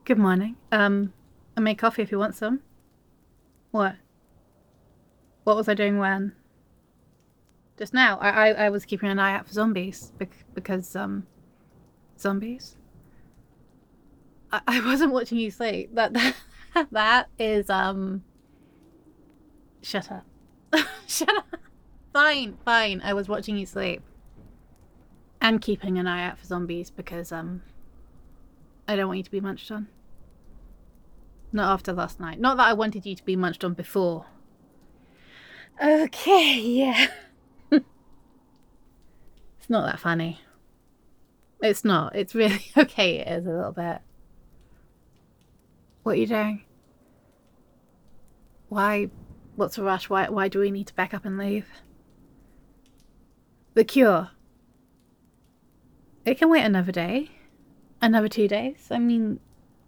Good morning. I made coffee if you want some. What? What was I doing when? Just now. I was keeping an eye out for zombies because zombies. I wasn't watching you sleep. That is Shut up. Shut up. Fine, fine. I was watching you sleep and keeping an eye out for zombies because I don't want you to be munched on. Not after last night. Not that I wanted you to be munched on before. Okay, yeah. It's not that funny. It's not. It's really okay. It is a little bit. What are you doing? Why? What's the rush? Why do we need to back up and leave? The cure. It can wait another day. Another 2 days. I mean,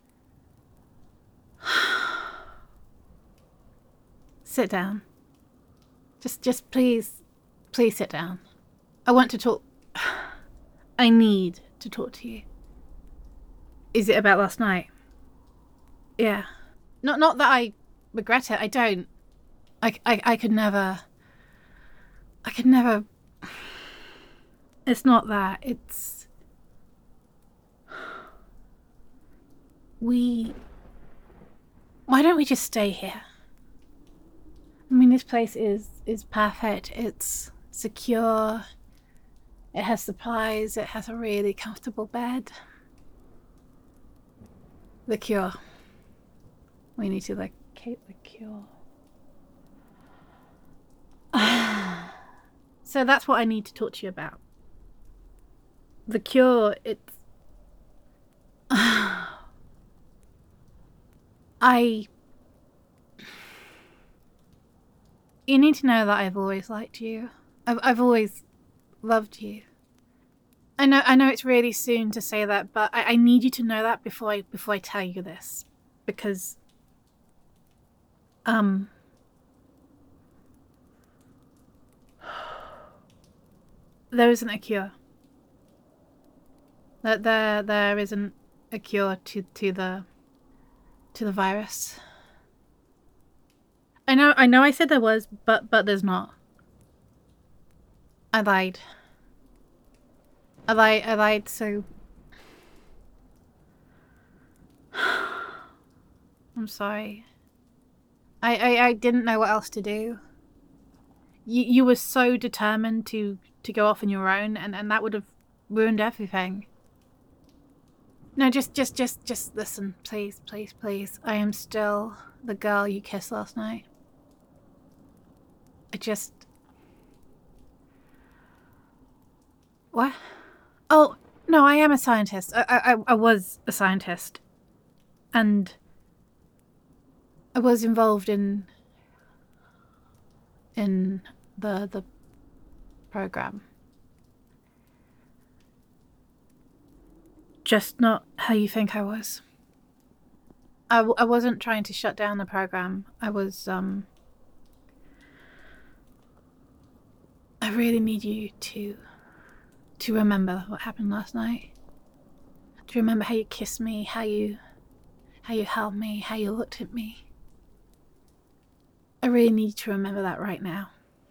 sit down. Just please sit down. I want to talk. I need to talk to you. Is it about last night? Yeah. Not that I regret it. I don't. I could never. I could never. It's not that. It's. We. Why don't we just stay here? I mean, this place is perfect. It's secure. It has supplies. It has a really comfortable bed. The cure. We need to locate the cure. So that's what I need to talk to you about. The cure, it's. I. You need to know that I've always liked you. I've always loved you. I know it's really soon to say that, but I need you to know that before I tell you this. Because there isn't a cure. There isn't a cure to the virus. I know I said there was, but there's not. I lied. I lied so I'm sorry. I didn't know what else to do. You were so determined to go off on your own, and that would have ruined everything. No, just listen, please, please, please. I am still the girl you kissed last night. I just. What? Oh, no, I am a scientist. I was a scientist. And I was involved in the program. Just not how you think I was. I wasn't trying to shut down the program. I really need you to remember what happened last night. To remember how you kissed me, how you held me, how you looked at me. I really need you to remember that right now.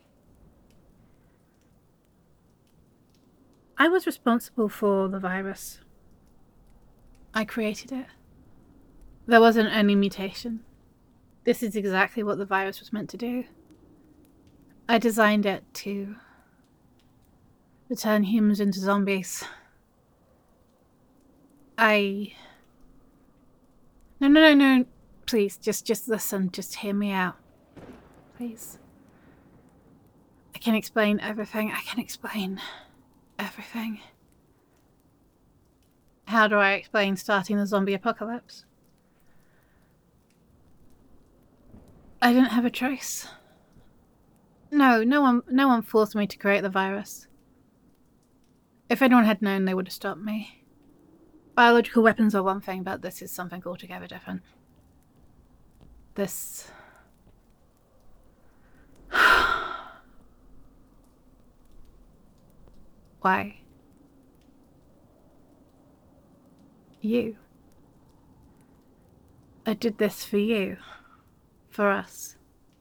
I was responsible for the virus. I created it. There wasn't any mutation. This is exactly what the virus was meant to do. I designed it to turn humans into zombies. No. Please, just listen. Just hear me out. Please. I can explain everything. I can explain everything. How do I explain starting the zombie apocalypse? I didn't have a choice. No one forced me to create the virus. If anyone had known, they would have stopped me. Biological weapons are one thing, but this is something altogether different. This. Why? You. I did this for you. For us.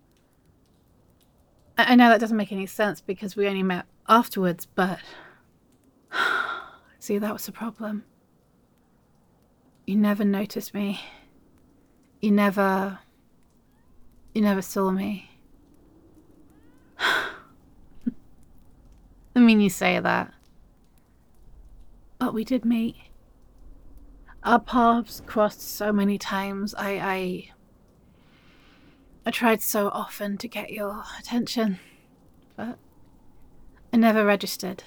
I know that doesn't make any sense because we only met afterwards, but... See, that was the problem. You never noticed me. You never saw me. I mean, you say that. But we did meet. Our paths crossed so many times. I tried so often to get your attention, but I never registered.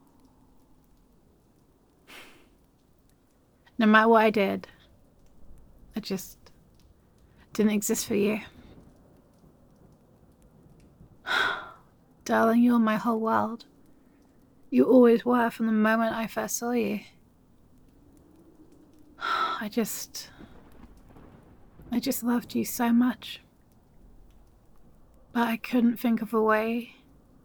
No matter what I did, I just didn't exist for you. Darling, you're my whole world. You always were from the moment I first saw you. I just loved you so much. But I couldn't think of a way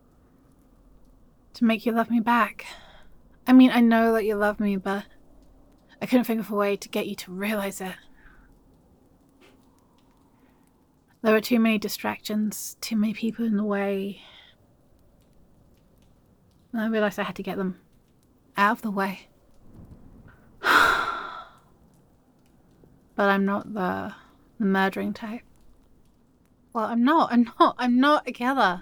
to make you love me back. I mean, I know that you love me, but I couldn't think of a way to get you to realize it. There were too many distractions, too many people in the way. And I realized I had to get them out of the way. But I'm not the murdering type. Well, I'm not a killer.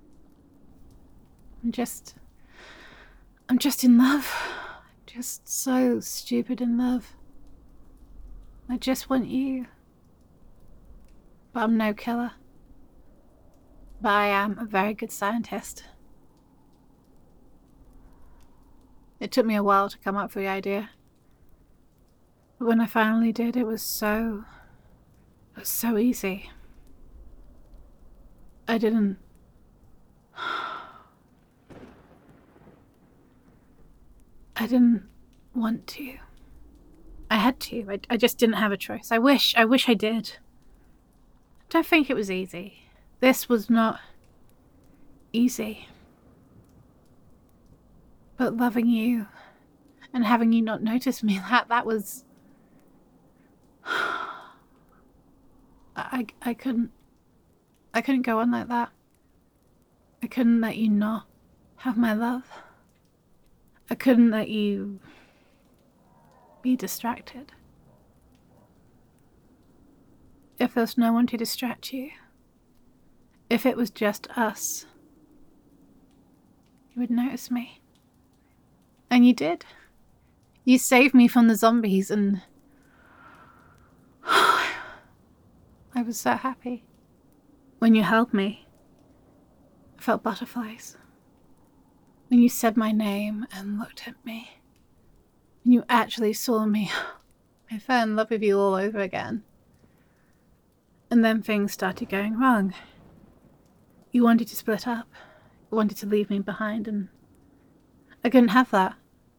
I'm just in love. Just so stupid in love. I just want you. But I'm no killer. But I am a very good scientist. It took me a while to come up with the idea. But when I finally did, it was so easy. I didn't want to. I had to. I just didn't have a choice. I wish I did. I don't think it was easy. This was not easy. But loving you and having you not notice me, that was... I couldn't go on like that. I couldn't let you not have my love. I couldn't let you be distracted. If there's no one to distract you, if it was just us, you would notice me. And you did. You saved me from the zombies and I was so happy. When you held me, I felt butterflies. When you said my name and looked at me, when you actually saw me, I fell in love with you all over again. And then things started going wrong. You wanted to split up. You wanted to leave me behind, and I couldn't have that.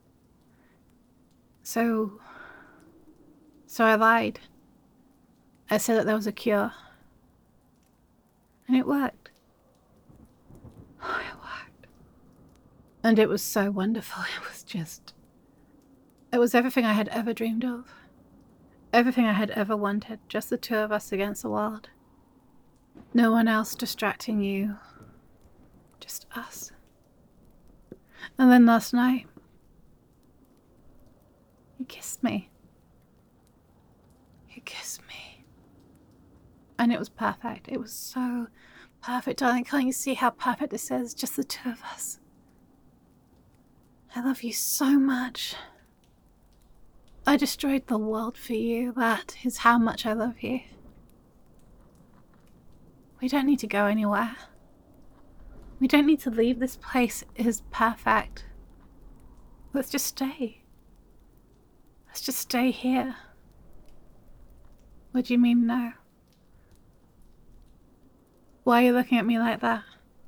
So I lied. I said that there was a cure. And it worked. Oh, it worked. And it was so wonderful. It was everything I had ever dreamed of. Everything I had ever wanted. Just the two of us against the world. No one else distracting you. Just us. And then last night, you kissed me. You kissed me. And it was perfect. It was so perfect, darling. Can't you see how perfect this is? Just the two of us. I love you so much. I destroyed the world for you. That is how much I love you. We don't need to go anywhere. We don't need to leave. This place is perfect. Let's just stay. Let's just stay here. What do you mean, no? Why are you looking at me like that?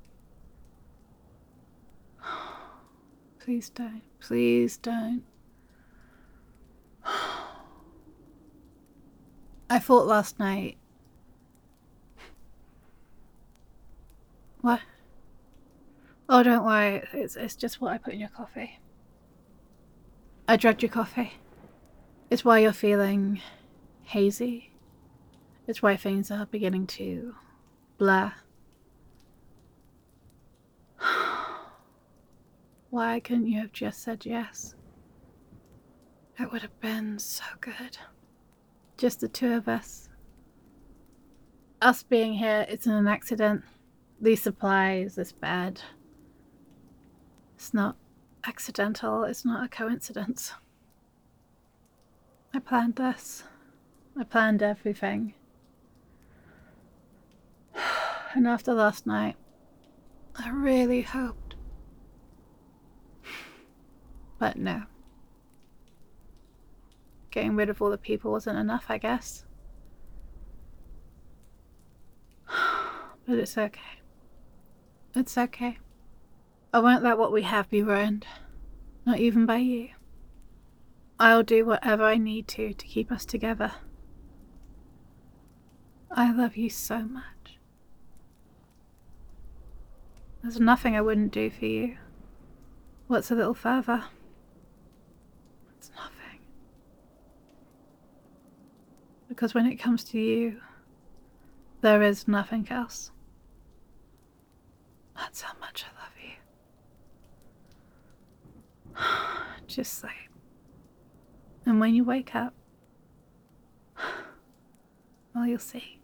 Please don't. Please don't. I thought last night... What? Oh, don't worry. It's just what I put in your coffee. I drugged your coffee. It's why you're feeling hazy It's why things are beginning to blur. Why couldn't you have just said yes? It would have been so good. Just the two of us. Us being here isn't an accident. These supplies, this bed. It's not accidental. It's not a coincidence. I planned this. I planned everything. And after last night, I really hoped. But no. Getting rid of all the people wasn't enough, I guess. But it's okay. It's okay. I won't let what we have be ruined. Not even by you. I'll do whatever I need to keep us together. I love you so much. There's nothing I wouldn't do for you. What's a little further? It's nothing. Because when it comes to you, there is nothing else. That's how much I love you. Just sleep. And when you wake up, well, you'll see.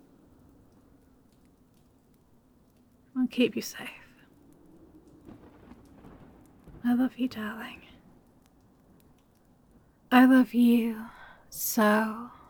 I'll keep you safe. I love you, darling. I love you so